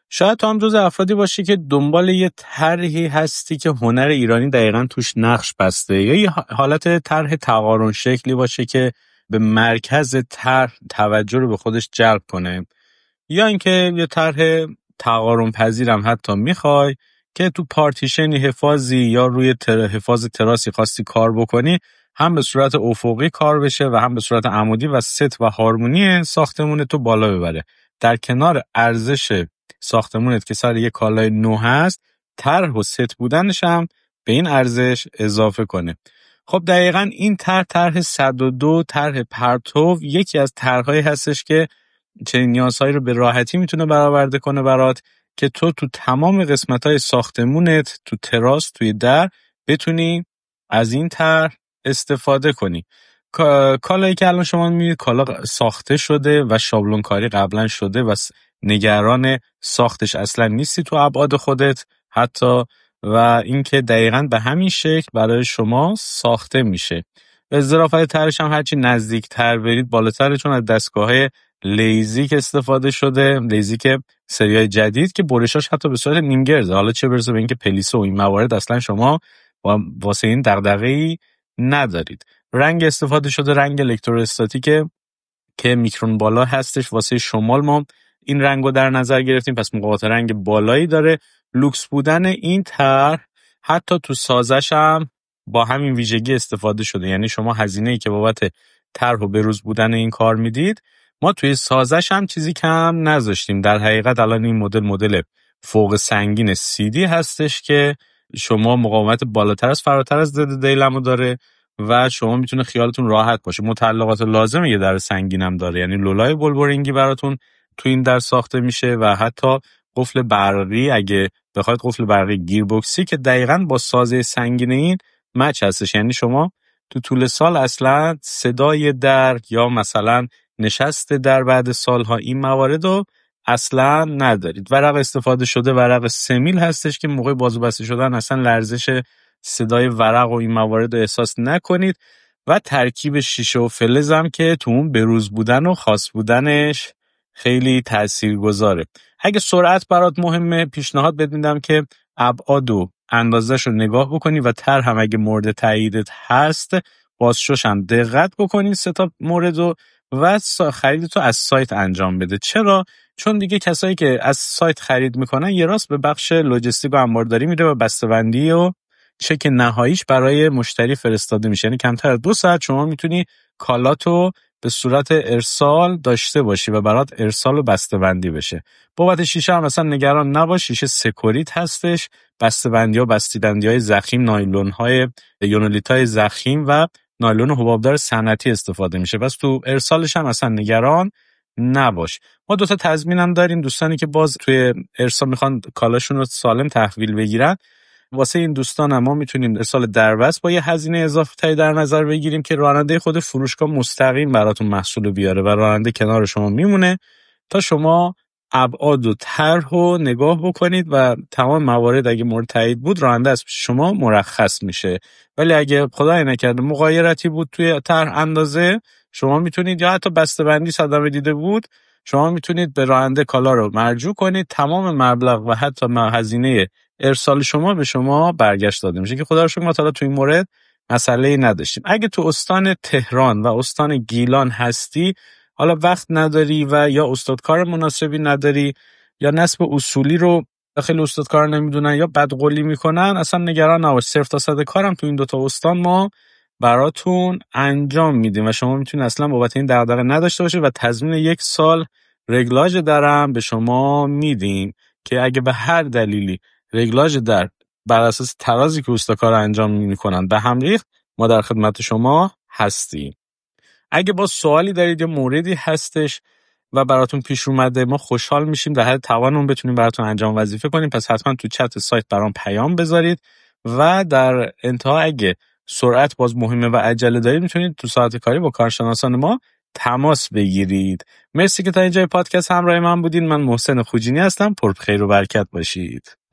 شاید تو هم جز افرادی باشی که دنبال یه طرحی هستی که هنر ایرانی دقیقاً توش نقش بسته، یا یه حالت طرح تقارن شکلی باشه که به مرکز طرح توجه رو به خودش جلب کنه، یا اینکه یه طرح تقارن پذیرم حتی میخوای که تو پارتیشنی حفاظی یا روی حفاظ تراسی خواستی کار بکنی، هم به صورت افقی کار بشه و هم به صورت عمودی و ست و هارمونی ساختمون تو بالا ببره. در کنار ارزش ساختمونت که سر یه کالای نو هست، طرح و ست بودنش هم به این ارزش اضافه کنه. خب دقیقاً این طرح 102 طرح پرتو یکی از طرح‌هایی هستش که چنین نیازهایی رو به راحتی میتونه برآورده کنه برات، که تو تمام قسمت‌های ساختمونت، تو تراس، توی در، بتونی از این طرح استفاده کنی. کالایی که الان شما می‌بینید کالا ساخته شده و شابلون کاری قبلا شده و نگران ساختش اصلا نیستی تو ابعاد خودت حتی، و اینکه دقیقاً به همین شکل برای شما ساخته میشه. به ظرافت طرحش هم هرچی نزدیک‌تر برید بالاتر، چون از دستگاه‌های لیزیک استفاده شده، لیزیک سریای جدید که برشاش حتی به صورت نیمگرده، حالا چه برسه به اینکه پلیسه و این موارد اصلا شما واسه این دغدغه‌ای ندارید. رنگ استفاده شده رنگ الکتروستاتیکه که میکرون بالا هستش، واسه شمال ما این رنگو در نظر گرفتیم، پس مقاومت رنگ بالایی داره. لوکس بودن این طرح حتی تو سازش هم با همین ویژگی استفاده شده، یعنی شما هزینه‌ای که بابت طرح و بروز بودن این کار میدید، ما توی سازش هم چیزی کم نذاشتیم. در حقیقت الان این مدل فوق سنگین CD هستش که شما مقاومت بالاتر از فراتر از ضد دیلمو داره و شما میتونه خیالتون راحت باشه. متعلقات لازم یه در سنگین هم داره، یعنی لولای بلبورینگی براتون تو این در ساخته میشه و حتی قفل برقی، اگه بخواید قفل برقی گیربکسی که دقیقاً با سازه سنگین این مچ هستش، یعنی شما تو طول سال اصلا صدای در یا مثلا نشست در بعد سالها این موارد رو اصلا ندارید. ورق استفاده شده ورق سمیل هستش که موقع بازو بسته شدن اصلا لرزش صدای ورق و این موارد رو احساس نکنید، و ترکیب شیشه و فلز هم که تو اون بروز بودن و خاص بودنش خیلی تاثیرگذاره. اگه سرعت برات مهمه، پیشنهاد بهت میدم که ابعاد و اندازه‌ش رو نگاه بکنی و طرح هم اگه مورد تاییدت هست بازشوش هم دقت بکنین، سه تا مورد رو، و خریدتو از سایت انجام بده. چرا؟ چون دیگه کسایی که از سایت خرید میکنن یه راست به بخش لوجستیک و انبارداری میره و بسته‌بندی و چک نهاییش برای مشتری فرستاده میشه، یعنی کمتر از 2 ساعت شما میتونی کالاتو به صورت ارسال داشته باشی و برات ارسال و بسته‌بندی بشه. بابت شیشه هم مثلا نگران نباش، شیشه سکوریت هستش، بسته‌بندی ها بسته‌بندی‌های ضخیم، نایلون‌های یونولیت‌های ضخیم و نایلون حبابدار صنعتی استفاده میشه، پس تو ارسالش هم اصلا نگران نباش. ما 2 تا تضمینم داریم، دوستانی که باز توی ارسال میخوان کالاشون رو سالم تحویل بگیرن، واسه این دوستان هم ما میتونیم ارسال دربست با یه هزینه اضافه تایی در نظر بگیریم که راننده خود فروشگاه مستقیم براتون محصول رو بیاره و راننده کنار شما میمونه تا شما ابعاد و طرح رو نگاه بکنید و تمام موارد اگه مورد تایید بود راننده از شما مرخص میشه. ولی اگه خدای نکرده مغایرتی بود توی طرح اندازه، شما میتونید، یا حتی بسته‌بندی صدمه دیده بود، شما میتونید به راننده کالا رو مرجوع کنید، تمام مبلغ و حتی هزینه ارسال شما به شما برگشت داده میشه، که خدا رو شکر ما تا تو این مورد مسئله‌ای نداشتیم. اگه تو استان تهران و استان گیلان هستی، حالا وقت نداری و یا استادکار مناسبی نداری یا نصب اصولی رو خیلی استادکار نمیدونن یا بدقولی میکنن، اصلا نگران نباش، صرف تا صد کارم تو این 2 تا استان ما براتون انجام میدیم و شما میتونید اصلا بابت این دغدغه نداشته باشید و تضمین 1 سال رگلاژ درم به شما میدیم که اگه به هر دلیلی رگلاژ در بر اساس ترازی که استادکار انجام میکنن به هم ریخت، ما در خدمت شما هستیم. اگه با سوالی دارید یا موردی هستش و براتون پیش اومده، ما خوشحال میشیم در حد توانمون بتونیم براتون انجام وظیفه کنیم، پس حتما تو چت سایت برام پیام بذارید و در انتها اگه سرعت باز مهمه و عجله دارید میتونید تو ساعت کاری با کارشناسان ما تماس بگیرید. مرسی که تا اینجای پادکست همراه من بودین. من محسن خوجینی هستم. پر خیر و برکت باشید.